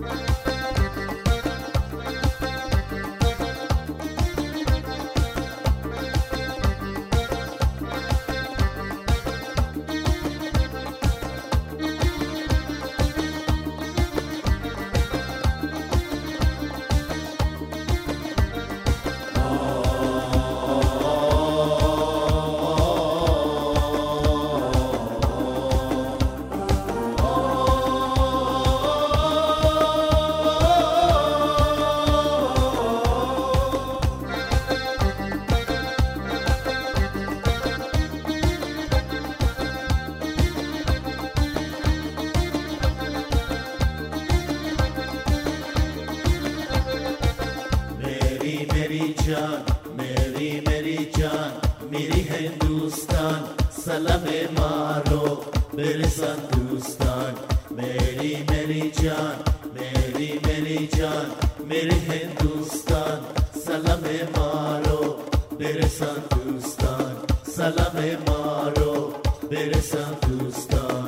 मेरी जान मेरी मेरी जान मेरी हिंदुस्तान सलाम मारो मेरे हिंदुस्तान मेरी मेरी जान मेरी मेरी जान मेरे हिंदुस्तान सलाम मारो मेरे हिंदुस्तान सलाम मारो मेरे हिंदुस्तान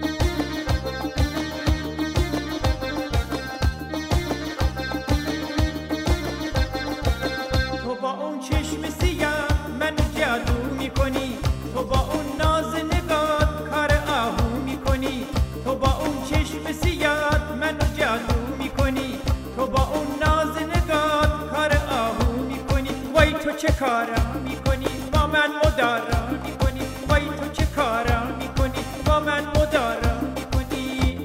چه کارا میکنی با من مدارا میکنی وای تو چه کارا میکنی با من مدارا میکنی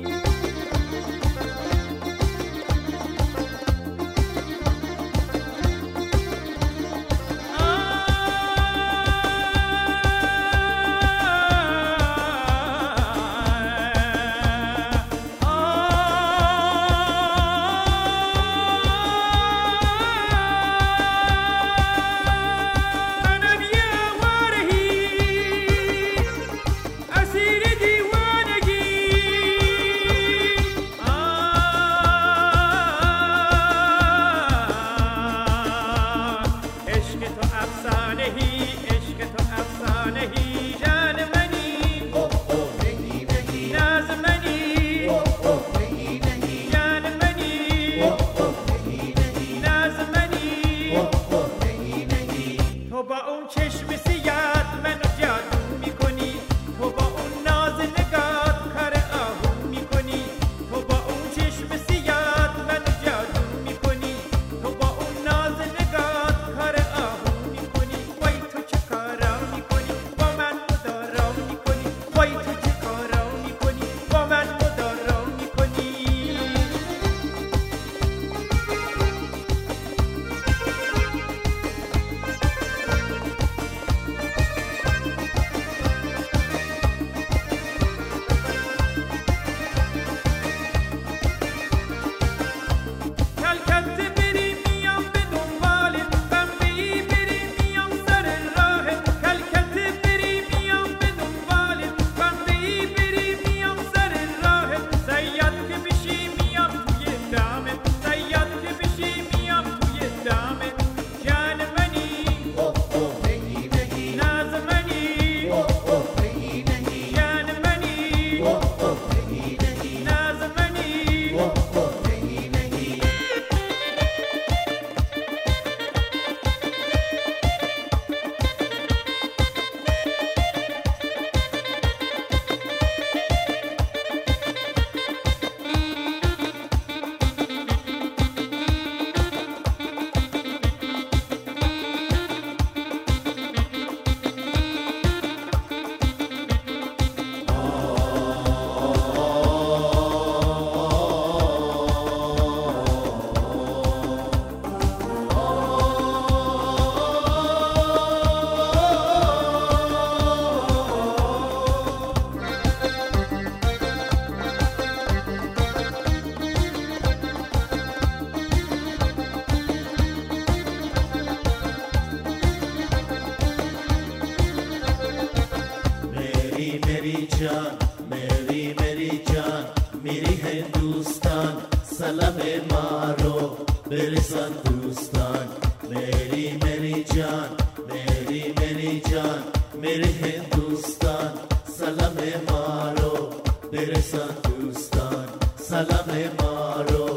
मेरी जान मेरी मेरी जान मेरी हिंदुस्तान सलाम मारो मेरे हिंदुस्तान मेरी मेरी जान मेरी मेरी जान मेरे हिंदुस्तान सलाम मारो मेरे हिंदुस्तान सलाम मारो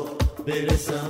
برسن